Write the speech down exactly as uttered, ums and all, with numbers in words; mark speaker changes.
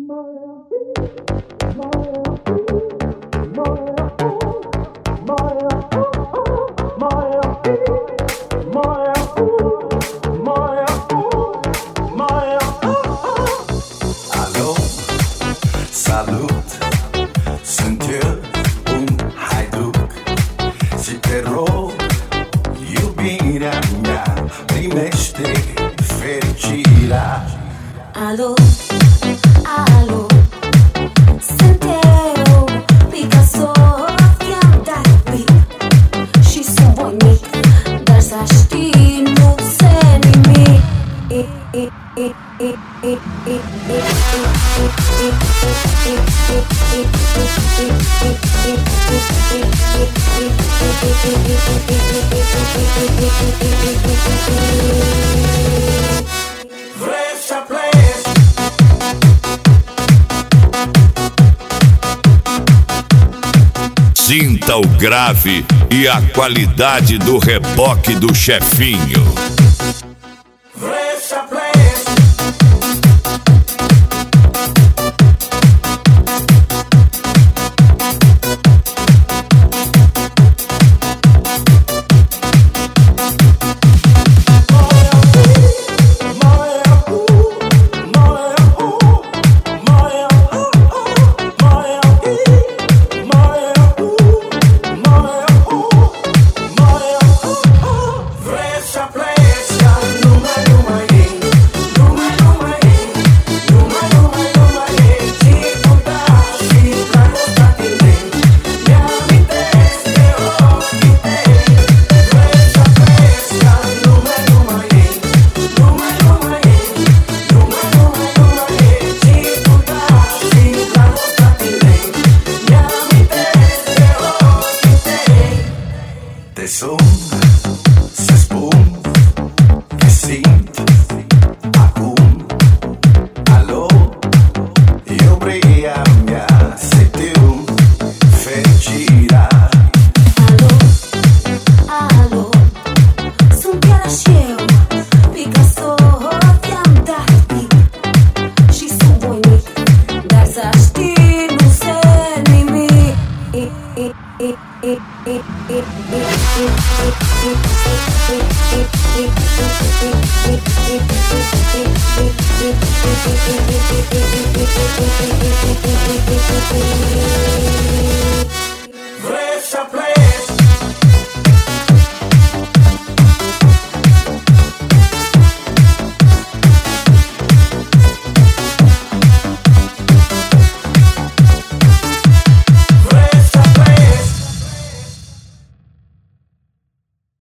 Speaker 1: Alo, alo, sunt eu, Picasso, i-am dat pic și sunt voinic, dar să știi, nu se nimic.
Speaker 2: Sinta o grave e a qualidade do reboque do chefinho.
Speaker 3: Te sun, să spun că simt acum. Alo, iubrea mea, să te-un fericirea.
Speaker 1: Alo, alo, sunt chiar și eu, Picasso, i-am dat pic și sunt voinic, dar să știi, nu se nimic. Thank you.